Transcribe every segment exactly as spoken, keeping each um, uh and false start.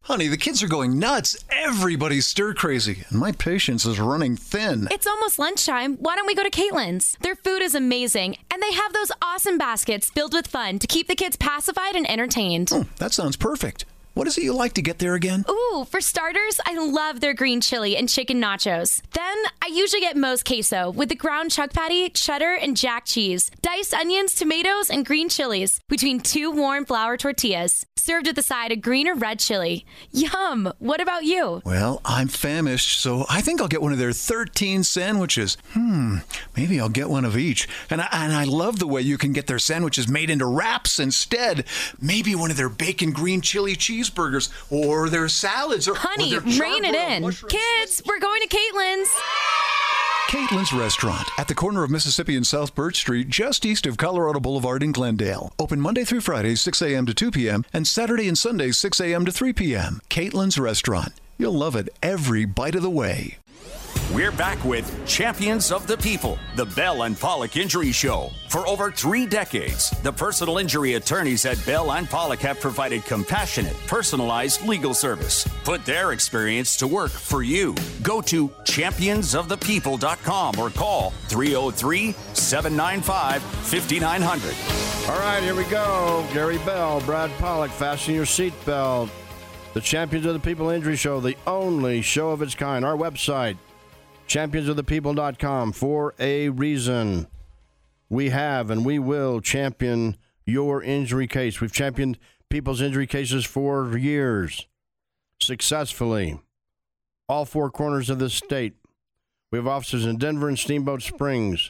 Honey, the kids are going nuts. Everybody's stir crazy, and my patience is running thin. It's almost lunchtime. Why don't we go to Caitlin's? Their food is amazing, and they have those awesome baskets filled with fun to keep the kids pacified and entertained. Oh, that sounds perfect. What is it you like to get there again? Ooh, for starters, I love their green chili and chicken nachos. Then, I usually get Moe's queso with the ground chuck patty, cheddar, and jack cheese, diced onions, tomatoes, and green chilies between two warm flour tortillas, served with a side of green or red chili. Yum! What about you? Well, I'm famished, so I think I'll get one of their thirteen sandwiches. Hmm, maybe I'll get one of each. And I, and I love the way you can get their sandwiches made into wraps instead. Maybe one of their bacon green chili cheese burgers, or their salads, or Honey, or their rein it in. Kids, we're going to Caitlin's. Caitlin's Restaurant at the corner of Mississippi and South Birch Street, just east of Colorado Boulevard in Glendale. Open Monday through Friday, six a.m. to two p.m., and Saturday and Sunday, six a.m. to three p.m. Caitlin's Restaurant. You'll love it every bite of the way. We're back with Champions of the People, the Bell and Pollock Injury Show. For over three decades, the personal injury attorneys at Bell and Pollock have provided compassionate, personalized legal service. Put their experience to work for you. Go to champions of the people dot com or call three oh three, seven nine five, five nine zero zero. All right, here we go. Gary Bell, Brad Pollock, fasten your seatbelt. The Champions of the People Injury Show, the only show of its kind. Our website, champions of the people dot com, for a reason. We have and we will champion your injury case. We've championed people's injury cases for years, successfully, all four corners of the state. We have offices in Denver and Steamboat Springs.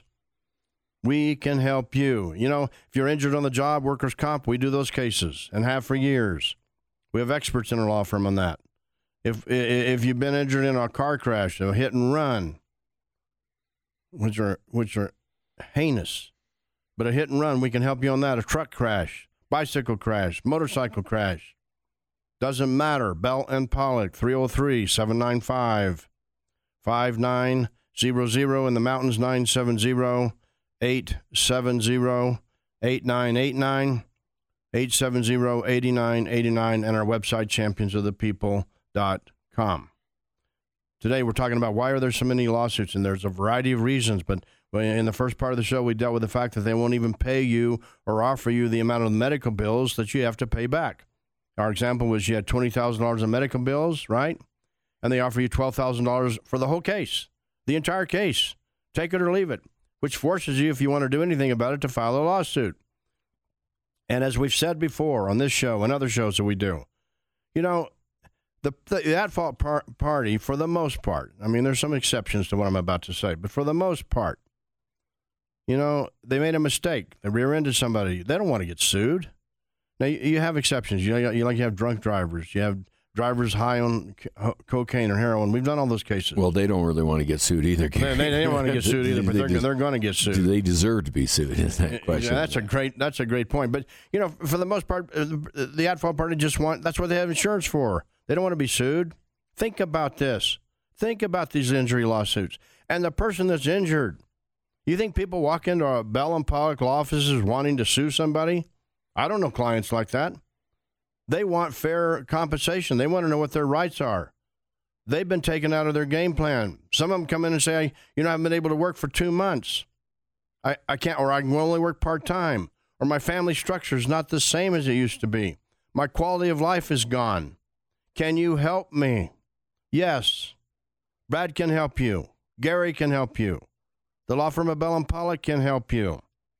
We can help you. You know, if you're injured on the job, workers' comp, we do those cases and have for years. We have experts in our law firm on that. If if you've been injured in a car crash, a hit and run, which are which are heinous, but a hit and run, we can help you on that. A truck crash, bicycle crash, motorcycle crash, doesn't matter. Bell and Pollock, three oh three, seven nine five, five nine zero zero. In the mountains, nine seven zero, eight seven zero, eight nine eight nine, eight seven zero, eight nine eight nine, and our website, champions of the people dot com. Today we're talking about why are there so many lawsuits, and there's a variety of reasons, but in the first part of the show we dealt with the fact that they won't even pay you or offer you the amount of medical bills that you have to pay back. Our example was you had twenty thousand dollars in medical bills, right? And they offer you twelve thousand dollars for the whole case, the entire case. Take it or leave it, which forces you, if you want to do anything about it, to file a lawsuit. And as we've said before on this show and other shows that we do, you know, The, the at-fault par- party, for the most part, I mean, there's some exceptions to what I'm about to say, but for the most part, you know, they made a mistake. They rear-ended somebody. They don't want to get sued. Now, you, you have exceptions. You know, you like you have drunk drivers. You have drivers high on co- cocaine or heroin. We've done all those cases. Well, they don't really want to get sued either. They, they, they don't want to get sued either, but they they're, des- they're going to get sued. Do they deserve to be sued? Is that question? Yeah, that's a great. That's a great point. But you know, for the most part, the, the at-fault party just want. That's what they have insurance for. They don't want to be sued. Think about this. Think about these injury lawsuits. And the person that's injured, you think people walk into a Bell and Pollock law offices wanting to sue somebody? I don't know clients like that. They want fair compensation. They want to know what their rights are. They've been taken out of their game plan. Some of them come in and say, you know, I haven't been able to work for two months. I, I can't, or I can only work part-time. Or my family structure is not the same as it used to be. My quality of life is gone. Can you help me? Yes. Brad can help you. Gary can help you. The law firm of Bell and Pollock can help you.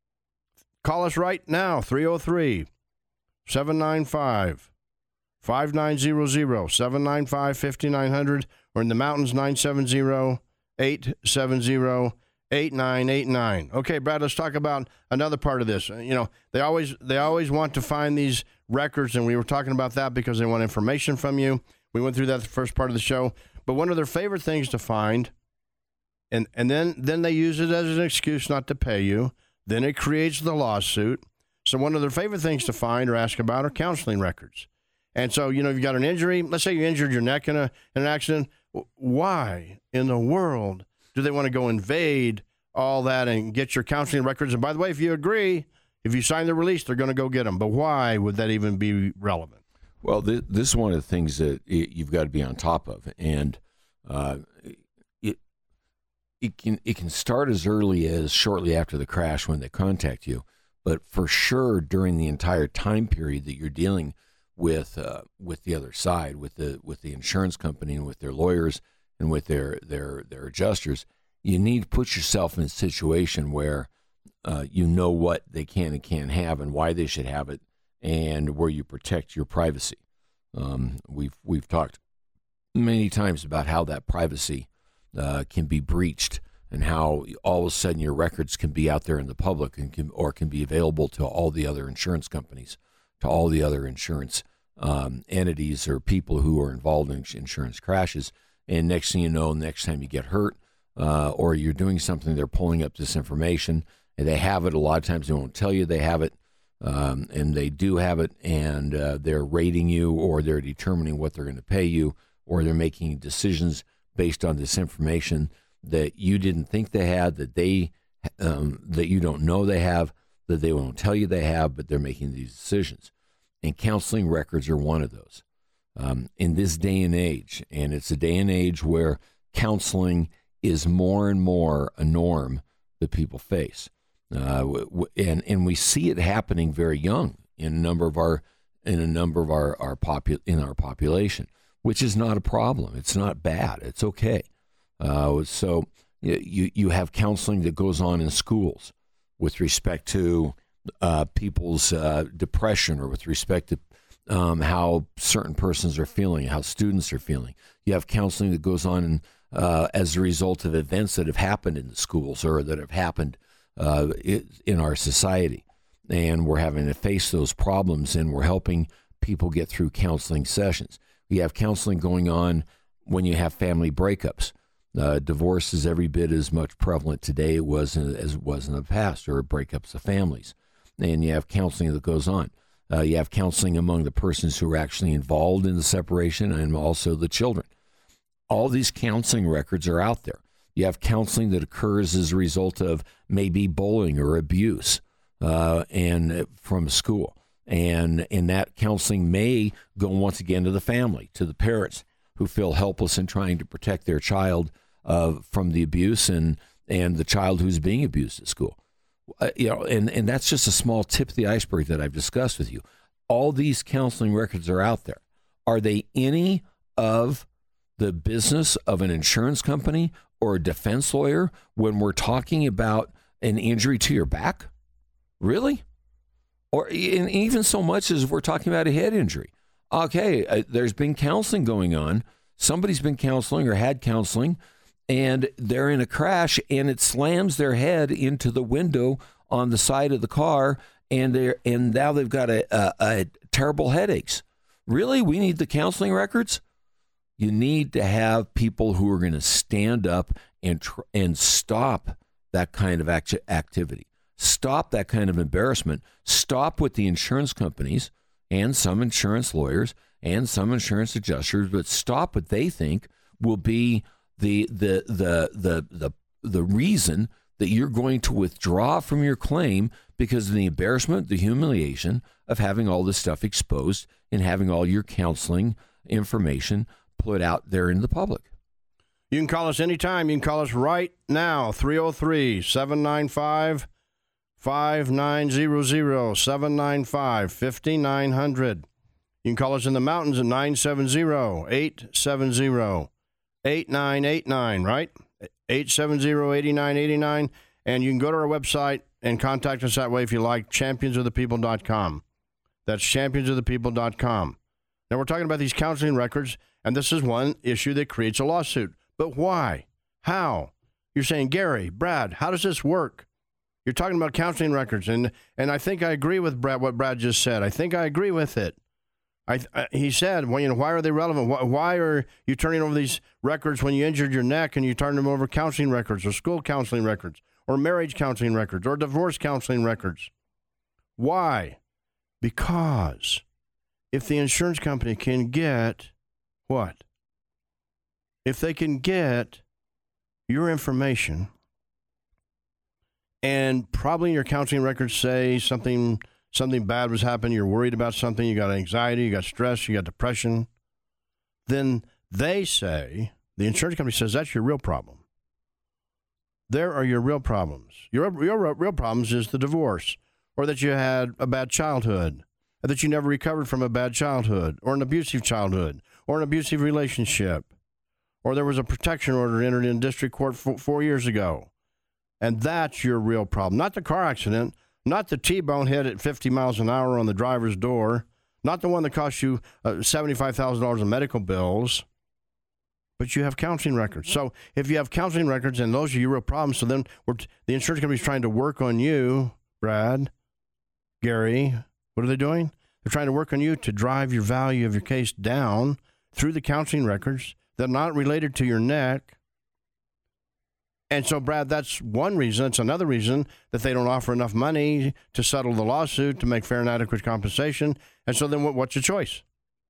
Call us right now, three oh three, seven nine five, five nine zero zero, seven nine five, five nine zero zero, or in the mountains, nine seven zero, eight seven zero, eight nine eight nine. Okay, Brad, let's talk about another part of this. You know, they always they always want to find these records, and we were talking about that because they want information from you. We went through that the first part of the show. But one of their favorite things to find, and, and then, then they use it as an excuse not to pay you. Then it creates the lawsuit. So one of their favorite things to find or ask about are counseling records. And so, you know, if you got an injury, let's say you injured your neck in, a, in an accident, why in the world do they want to go invade all that and get your counseling records? And by the way, if you agree, if you sign the release, they're going to go get them. But why would that even be relevant? Well, this, this is one of the things that you've got to be on top of, and uh, it it can it can start as early as shortly after the crash when they contact you, but for sure during the entire time period that you're dealing with uh, with the other side, with the with the insurance company and with their lawyers and with their their their adjusters, you need to put yourself in a situation where uh, you know what they can and can't have and why they should have it, and where you protect your privacy. Um, we've we've talked many times about how that privacy uh, can be breached, and how all of a sudden your records can be out there in the public and can, or can be available to all the other insurance companies, to all the other insurance um, entities or people who are involved in insurance crashes. And next thing you know, next time you get hurt uh, or you're doing something, they're pulling up this information, and they have it. A lot of times they won't tell you they have it. Um, and they do have it, and uh, they're rating you, or they're determining what they're going to pay you, or they're making decisions based on this information that you didn't think they had, that they um, that you don't know they have, that they won't tell you they have, but they're making these decisions. And counseling records are one of those. Um, in this day and age, and it's a day and age where counseling is more and more a norm that people face. Uh, w- and and we see it happening very young in a number of our in a number of our our popu- in our population, which is not a problem. It's not bad. It's okay. Uh, so you you have counseling that goes on in schools with respect to uh, people's uh, depression, or with respect to um, how certain persons are feeling, how students are feeling. You have counseling that goes on in, uh, as a result of events that have happened in the schools or that have happened Uh, in our society, and we're having to face those problems, and we're helping people get through counseling sessions. We have counseling going on when you have family breakups. Uh, divorce is every bit as much prevalent today it was in, as it was in the past, or breakups of families. And you have counseling that goes on. Uh, you have counseling among the persons who are actually involved in the separation, and also the children. All these counseling records are out there. You have counseling that occurs as a result of maybe bullying or abuse uh, and from school. And, and that counseling may go once again to the family, to the parents who feel helpless in trying to protect their child uh, from the abuse, and, and the child who's being abused at school. Uh, you know, and, and that's just a small tip of the iceberg that I've discussed with you. All these counseling records are out there. Are they any of the business of an insurance company or a defense lawyer when we're talking about an injury to your back? Really? Or even so much as we're talking about a head injury. Okay, uh, there's been counseling going on. Somebody's been counseling or had counseling, and they're in a crash, and it slams their head into the window on the side of the car, and they're and now they've got a, a, a terrible headaches. Really? We need the counseling records? You need to have people who are going to stand up and tr- and stop that kind of act- activity. Stop that kind of embarrassment. Stop with the insurance companies and some insurance lawyers and some insurance adjusters, but stop what they think will be the the the the the, the reason that you're going to withdraw from your claim because of the embarrassment, the humiliation of having all this stuff exposed and having all your counseling information put out there in the public. You can call us anytime. You can call us right now, three oh three, seven nine five, five nine zero zero, seven nine five, five nine zero zero. You can call us in the mountains at nine seven zero, eight seven zero, eight nine eight nine, right? eight seven zero, eight nine eight nine. And you can go to our website and contact us that way if you like, champions of the people dot com. That's champions of the people dot com. Now, we're talking about these counseling records, and this is one issue that creates a lawsuit. But why? How? You're saying, Gary, Brad, how does this work? You're talking about counseling records, and, and I think I agree with Brad, what Brad just said. I think I agree with it. I, I he said, well, you know, why are they relevant? Why, why are you turning over these records when you injured your neck, and you turn them over counseling records or school counseling records or marriage counseling records or divorce counseling records? Why? Because if the insurance company can get what? If they can get your information and probably in your counseling records say something something bad was happening, you're worried about something, you got anxiety, you got stress, you got depression, then they say, the insurance company says, that's your real problem. There are your real problems. Your, your real problems is the divorce, or that you had a bad childhood, or that you never recovered from a bad childhood, or an abusive childhood, or an abusive relationship, or there was a protection order entered in district court four, four years ago. And that's your real problem. Not the car accident, not the T-bone hit at fifty miles an hour on the driver's door, not the one that cost you uh, seventy-five thousand dollars in medical bills, but you have counseling records. So if you have counseling records and those are your real problems, so then we're t- the insurance company is trying to work on you, Brad, Gary. What are they doing? They're trying to work on you to drive your value of your case down through the counseling records that are not related to your neck. And so, Brad, that's one reason. It's another reason that they don't offer enough money to settle the lawsuit, to make fair and adequate compensation. And so then what, what's your choice?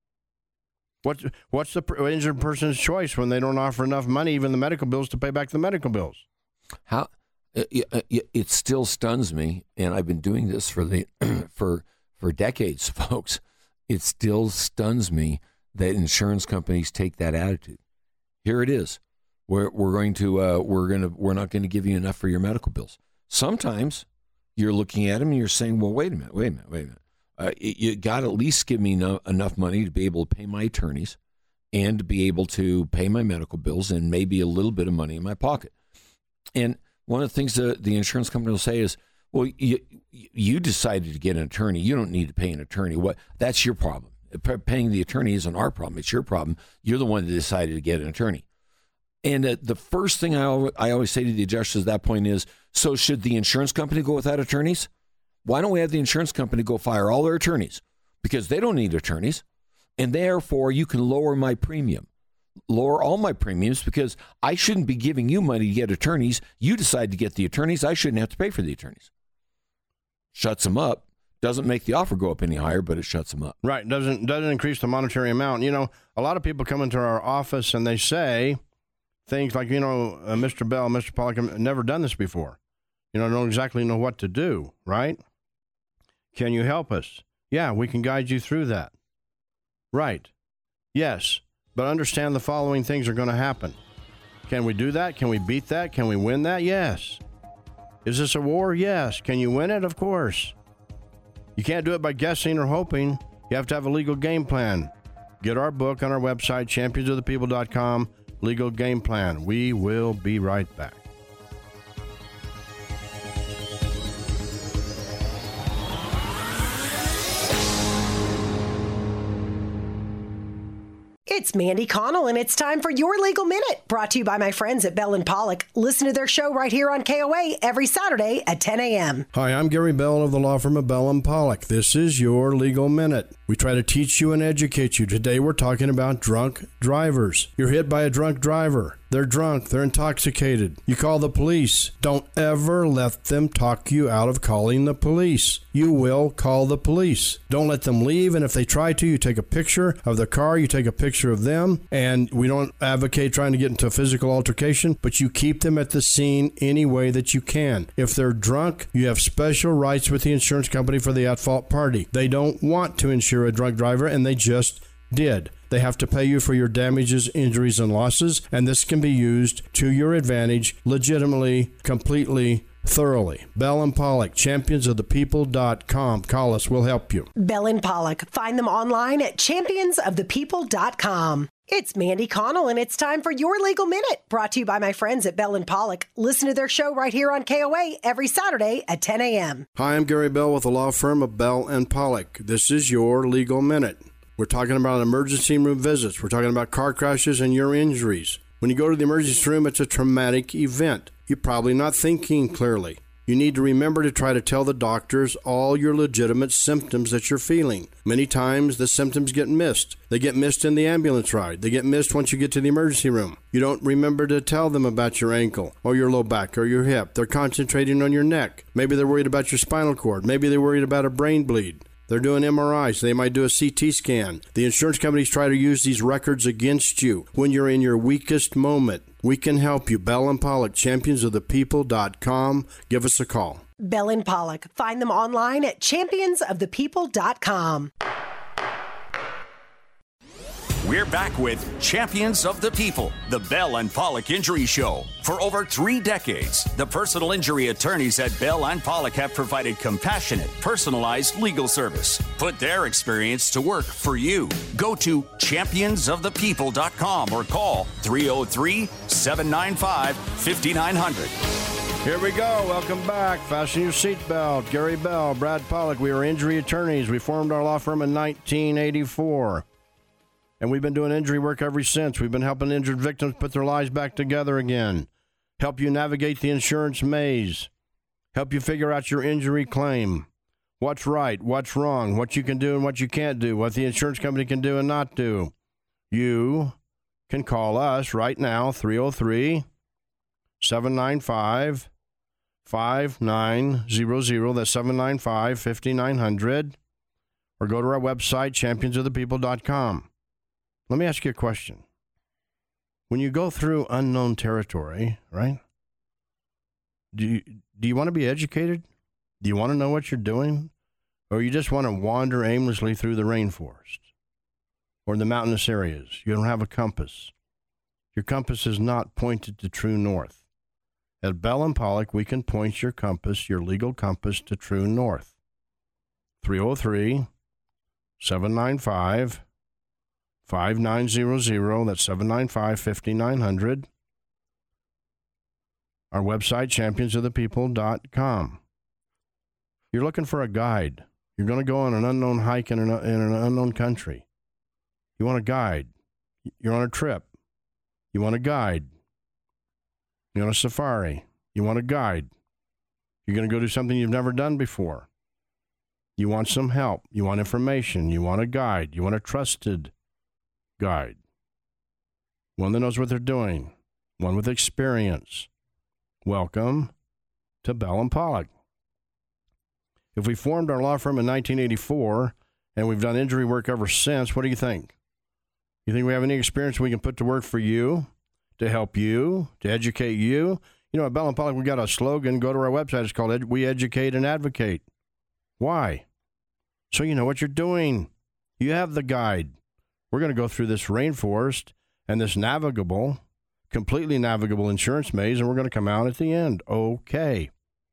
What, what's the injured person's choice when they don't offer enough money, even the medical bills, to pay back the medical bills? How it, it still stuns me, and I've been doing this for the for for decades, folks. It still stuns me that insurance companies take that attitude. Here it is. We're we're going to uh, we're going to we're not going to give you enough for your medical bills. Sometimes you're looking at them and you're saying, well, wait a minute, wait a minute, wait a minute. Uh, you got to at least give me no, enough money to be able to pay my attorneys and to be able to pay my medical bills and maybe a little bit of money in my pocket. And one of the things that the insurance company will say is, well, you, you decided to get an attorney. You don't need to pay an attorney. What? That's your problem. Paying the attorney isn't our problem. It's your problem. You're the one that decided to get an attorney. And uh, the first thing I always, I always say to the adjusters at that point is, so should the insurance company go without attorneys? Why don't we have the insurance company go fire all their attorneys? Because they don't need attorneys. And therefore, you can lower my premium, lower all my premiums, because I shouldn't be giving you money to get attorneys. You decide to get the attorneys. I shouldn't have to pay for the attorneys. Shuts them up. Doesn't make the offer go up any higher, but it shuts them up. Right. Doesn't doesn't increase the monetary amount. You know, a lot of people come into our office and they say things like, you know, uh, Mister Bell, Mister Pollack, I've never done this before. You know, I don't exactly know what to do, right? Can you help us? Yeah, we can guide you through that. Right. Yes, but understand the following things are going to happen. Can we do that? Can we beat that? Can we win that? Yes. Is this a war? Yes. Can you win it? Of course. You can't do it by guessing or hoping. You have to have a legal game plan. Get our book on our website, champions of the people dot com, Legal Game Plan. We will be right back. It's Mandy Connell, and it's time for Your Legal Minute, brought to you by my friends at Bell and Pollock. Listen to their show right here on K O A every Saturday at ten a.m. Hi, I'm Gary Bell of the law firm of Bell and Pollock. This is Your Legal Minute. We try to teach you and educate you. Today we're talking about drunk drivers. You're hit by a drunk driver. They're drunk. They're intoxicated. You call the police. Don't ever let them talk you out of calling the police. You will call the police. Don't let them leave, and if they try to, you take a picture of the car, you take a picture of them, and we don't advocate trying to get into a physical altercation, but you keep them at the scene any way that you can. If they're drunk, you have special rights with the insurance company for the at-fault party. They don't want to insure a drunk driver, and they just did. They have to pay you for your damages, injuries, and losses, and this can be used to your advantage legitimately, completely, thoroughly. Bell and Pollock, champions of the people dot com. Call us. We'll help you. Bell and Pollock. Find them online at champions of the people dot com. It's Mandy Connell, and it's time for Your Legal Minute, brought to you by my friends at Bell and Pollock. Listen to their show right here on K O A every Saturday at ten a.m. Hi, I'm Gary Bell with the law firm of Bell and Pollock. This is Your Legal Minute. We're talking about emergency room visits. We're talking about car crashes and your injuries. When you go to the emergency room, it's a traumatic event. You're probably not thinking clearly. You need to remember to try to tell the doctors all your legitimate symptoms that you're feeling. Many times, the symptoms get missed. They get missed in the ambulance ride. They get missed once you get to the emergency room. You don't remember to tell them about your ankle or your low back or your hip. They're concentrating on your neck. Maybe they're worried about your spinal cord. Maybe they're worried about a brain bleed. They're doing M R Is. They might do a C T scan. The insurance companies try to use these records against you when you're in your weakest moment. We can help you. Bell and Pollock, champions of the people dot com. Give us a call. Bell and Pollock. Find them online at champions of the people dot com. We're back with Champions of the People, the Bell and Pollock Injury Show. For over three decades, the personal injury attorneys at Bell and Pollock have provided compassionate, personalized legal service. Put their experience to work for you. Go to champions of the people dot com or call three oh three, seven nine five, five nine zero zero. Here we go. Welcome back. Fasten your seatbelt. Gary Bell, Brad Pollock. We are injury attorneys. We formed our law firm in nineteen eighty-four. And we've been doing injury work ever since. We've been helping injured victims put their lives back together again, help you navigate the insurance maze, help you figure out your injury claim, what's right, what's wrong, what you can do and what you can't do, what the insurance company can do and not do. You can call us right now, three oh three, seven nine five, five nine zero zero. That's seven nine five, five nine zero zero. Or go to our website, champions of the people dot com. Let me ask you a question. When you go through unknown territory, right, do you, do you want to be educated? Do you want to know what you're doing? Or you just want to wander aimlessly through the rainforest or the mountainous areas? You don't have a compass. Your compass is not pointed to true north. At Bell and Pollock, we can point your compass, your legal compass, to true north. three oh three, seven nine five, five nine zero zero. That's seven nine five, five nine zero zero. Our website, champions of the people dot com. You're looking for a guide. You're going to go on an unknown hike in an, in an unknown country. You want a guide. You're on a trip. You want a guide. You're on a safari. You want a guide. You're going to go do something you've never done before. You want some help. You want information. You want a guide. You want a trusted guide. One that knows what they're doing. One with experience. Welcome to Bell and Pollock. If we formed our law firm in nineteen eighty-four and we've done injury work ever since, what do you think? You think we have any experience we can put to work for you, to help you, to educate you? You know, at Bell and Pollock, we got a slogan. Go to our website. It's called We Educate and Advocate. Why? So you know what you're doing. You have the guide. We're going to go through this rainforest and this navigable, completely navigable insurance maze, and we're going to come out at the end. Okay.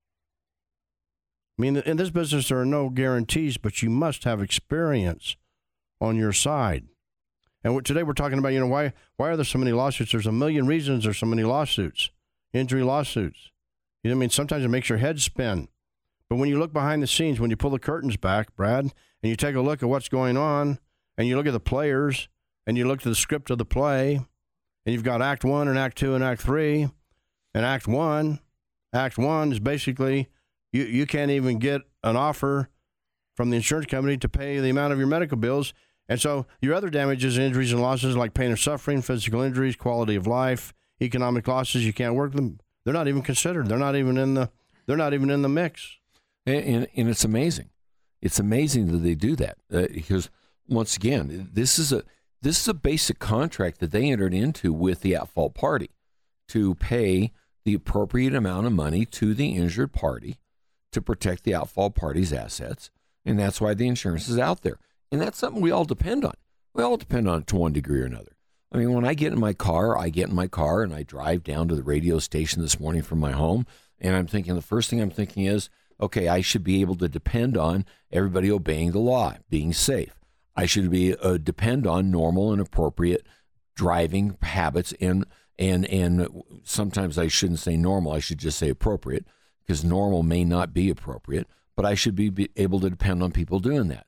I mean, in this business, there are no guarantees, but you must have experience on your side. And today we're talking about, you know, why why are there so many lawsuits? There's a million reasons there's so many lawsuits, injury lawsuits. You know what I mean? Sometimes it makes your head spin. But when you look behind the scenes, when you pull the curtains back, Brad, and you take a look at what's going on, and you look at the players, and you look at the script of the play, and you've got Act One and Act Two and Act Three, and Act One, Act One is basically you, you can't even get an offer from the insurance company to pay the amount of your medical bills. And so your other damages, injuries, and losses like pain or suffering, physical injuries, quality of life, economic losses, you can't work them. They're not even considered. They're not even in the. They're not even in the mix. And, and, and it's amazing. It's amazing that they do that uh, because once again, this is a this is a basic contract that they entered into with the at-fault party to pay the appropriate amount of money to the injured party to protect the at-fault party's assets, and that's why the insurance is out there. And that's something we all depend on. We all depend on it to one degree or another. I mean, when I get in my car, I get in my car and I drive down to the radio station this morning from my home, and I'm thinking, the first thing I'm thinking is, okay, I should be able to depend on everybody obeying the law, being safe. I should be uh, depend on normal and appropriate driving habits, and and and sometimes I shouldn't say normal. I should just say appropriate, because normal may not be appropriate, but I should be, be able to depend on people doing that.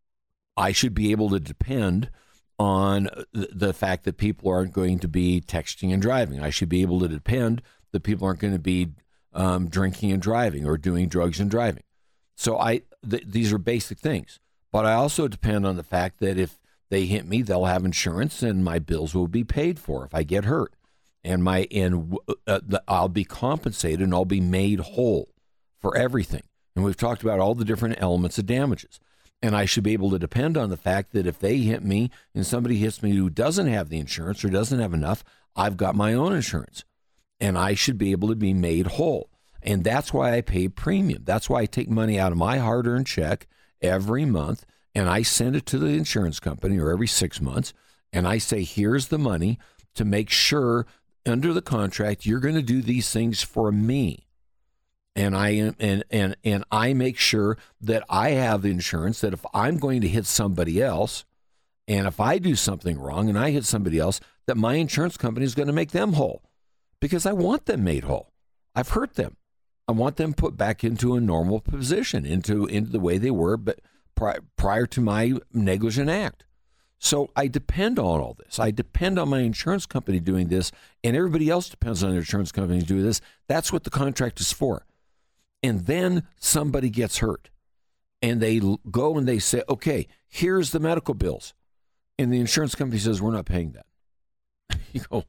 I should be able to depend on the fact that people aren't going to be texting and driving. I should be able to depend that people aren't going to be um, drinking and driving or doing drugs and driving. So I th- these are basic things. But I also depend on the fact that if they hit me, they'll have insurance and my bills will be paid for if I get hurt. And my and uh, the, I'll be compensated and I'll be made whole for everything. And we've talked about all the different elements of damages. And I should be able to depend on the fact that if they hit me and somebody hits me who doesn't have the insurance or doesn't have enough, I've got my own insurance. And I should be able to be made whole. And that's why I pay premium. That's why I take money out of my hard-earned check every month, and I send it to the insurance company, or every six months, and I say, here's the money to make sure under the contract you're going to do these things for me. And I am, and, and, and I make sure that I have the insurance that if I'm going to hit somebody else, and if I do something wrong and I hit somebody else, that my insurance company is going to make them whole, because I want them made whole. I've hurt them. I want them put back into a normal position, into, into the way they were but pri- prior to my negligent act. So I depend on all this. I depend on my insurance company doing this, and everybody else depends on their insurance company doing this. That's what the contract is for. And then somebody gets hurt, and they go and they say, okay, here's the medical bills. And the insurance company says, we're not paying that. You go,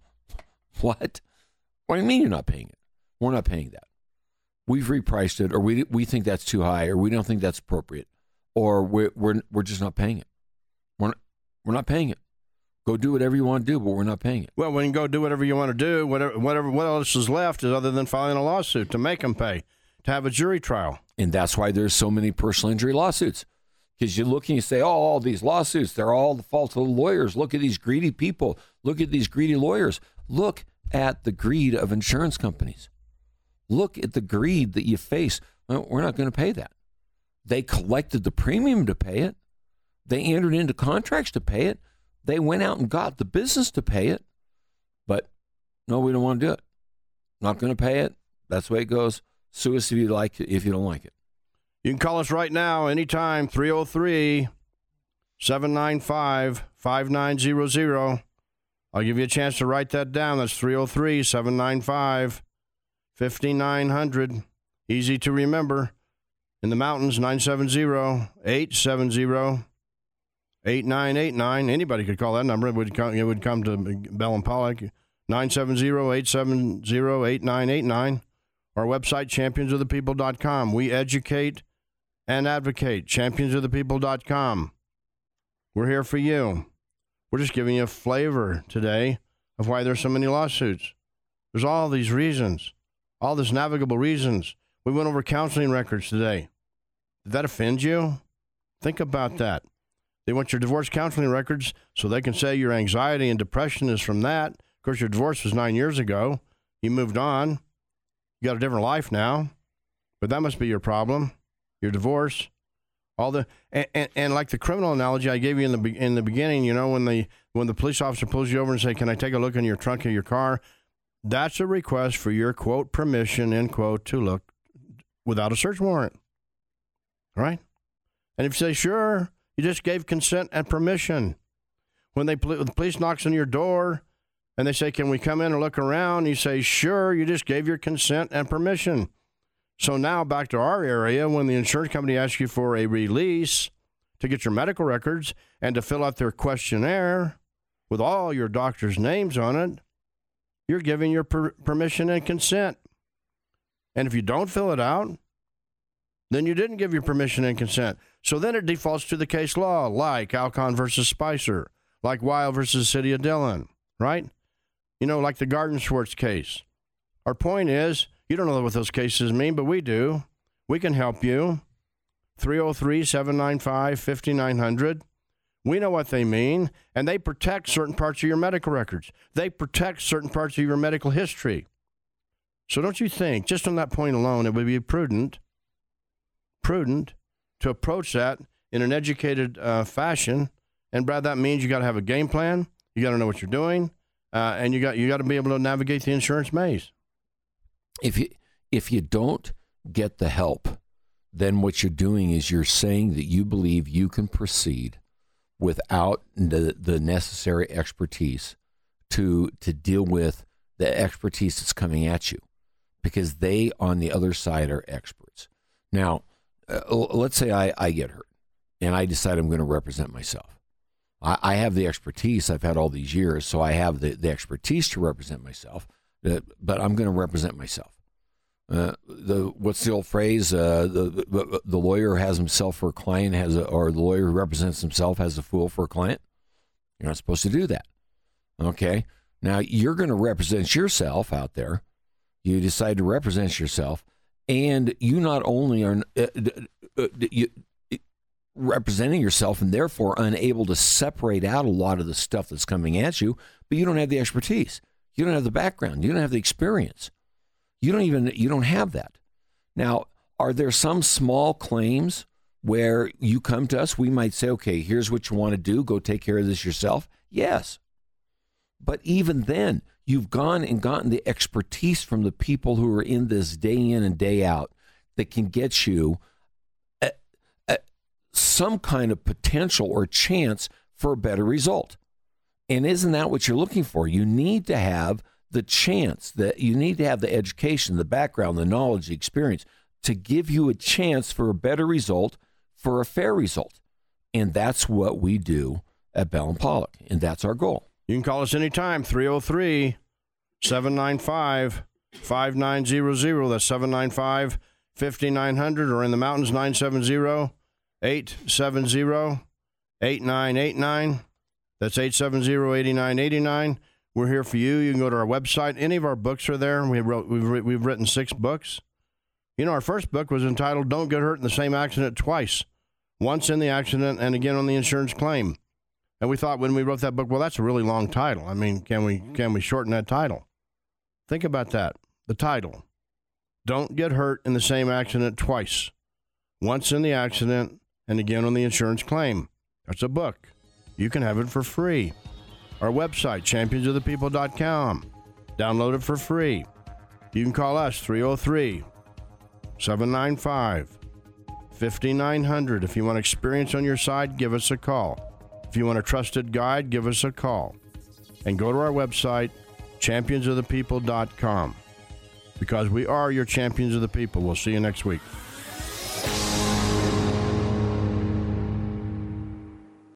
what? What do you mean you're not paying it? We're not paying that. We've repriced it, or we we think that's too high, or we don't think that's appropriate, or we're we're we're just not paying it. We're not, we're not paying it. Go do whatever you want to do, but we're not paying it. Well, when you go do whatever you want to do, whatever whatever what else is left is other than filing a lawsuit to make them pay, to have a jury trial. And that's why there's so many personal injury lawsuits. Because you look and you say, oh, all these lawsuits, they're all the fault of the lawyers. Look at these greedy people. Look at these greedy lawyers. Look at the greed of insurance companies. Look at the greed that you face. Well, we're not going to pay that. They collected the premium to pay it. They entered into contracts to pay it. They went out and got the business to pay it. But no, we don't want to do it. Not going to pay it. That's the way it goes. Sue us if you like it, if you don't like it. You can call us right now, anytime, three oh three, seven nine five, five nine zero zero. I'll give you a chance to write that down. That's three oh three, seven nine five, five nine zero zero. Easy to remember. In the mountains, nine seven zero, eight seven zero, eight nine eight nine. Anybody could call that number. It would come, it would come to Bell and Pollock, nine seven zero, eight seven zero, eight nine eight nine. Our website, champions of the people dot com. We educate and advocate, champions of the people dot com. We're here for you. We're just giving you a flavor today of why there's so many lawsuits. There's all these reasons, all these navigable reasons. We went over counseling records today. Did that offend you? Think about that. They want your divorce counseling records so they can say your anxiety and depression is from that. Of course, your divorce was nine years ago. You moved on. You got a different life now. But that must be your problem. Your divorce, all the and, and, and like the criminal analogy I gave you in the in the beginning, you know, when the when the police officer pulls you over and say, "Can I take a look in your trunk of your car?" That's a request for your quote permission end quote to look without a search warrant. All right, and if you say sure, you just gave consent and permission. When they when the police knocks on your door and they say, "Can we come in and look around?" You say sure, you just gave your consent and permission. So now back to our area, when the insurance company asks you for a release to get your medical records and to fill out their questionnaire with all your doctor's names on it, you're giving your per- permission and consent. And if you don't fill it out, then you didn't give your permission and consent. So then it defaults to the case law, like Alcon versus Spicer, like Weil versus City of Dillon, right? You know, like the Garden Schwartz case. Our point is, you don't know what those cases mean, but we do. We can help you. three oh three, seven nine five, five nine zero zero. We know what they mean, and they protect certain parts of your medical records. They protect certain parts of your medical history. So don't you think, just on that point alone, it would be prudent, prudent to approach that in an educated uh, fashion? And Brad, that means you got to have a game plan. You got to know what you're doing, uh, and you got you got to be able to navigate the insurance maze. If you if you don't get the help, then what you're doing is you're saying that you believe you can proceed without the, the necessary expertise to to deal with the expertise that's coming at you, because they on the other side are experts. Now, uh, let's say I, I get hurt and I decide I'm going to represent myself. I, I have the expertise. I've had all these years, so I have the, the expertise to represent myself. But I'm going to represent myself. Uh, the what's the old phrase? Uh, the, the the lawyer has himself for a client, has a, or the lawyer who represents himself has a fool for a client. You're not supposed to do that. Okay. Now you're going to represent yourself out there. You decide to represent yourself, and you not only are uh, uh, you, representing yourself and therefore unable to separate out a lot of the stuff that's coming at you, but you don't have the expertise. You don't have the background. You don't have the experience. You don't even, you don't have that. Now, are there some small claims where you come to us, we might say, okay, here's what you want to do. Go take care of this yourself. Yes. But even then, you've gone and gotten the expertise from the people who are in this day in and day out that can get you a, a, some kind of potential or chance for a better result. And isn't that what you're looking for? You need to have the chance, that you need to have the education, the background, the knowledge, the experience to give you a chance for a better result, for a fair result. And that's what we do at Bell and Pollock. And that's our goal. You can call us anytime, three oh three, seven nine five, five nine zero zero. That's seven nine five, five nine zero zero, or in the mountains, nine seven zero, eight seven zero, eight nine eight nine. That's eight seven zero, eight nine eight nine. We're here for you. You can go to our website. Any of our books are there. We wrote, we've, we've written six books. You know, our first book was entitled Don't Get Hurt in the Same Accident Twice. Once in the accident and again on the insurance claim. And we thought when we wrote that book, well, that's a really long title. I mean, can we can we shorten that title? Think about that. The title. Don't Get Hurt in the Same Accident Twice. Once in the accident and again on the insurance claim. That's a book. You can have it for free. Our website, champions of the people dot com. Download it for free. You can call us, three oh three, seven nine five, five nine zero zero. If you want experience on your side, give us a call. If you want a trusted guide, give us a call. And go to our website, champions of the people dot com. Because we are your champions of the people. We'll see you next week.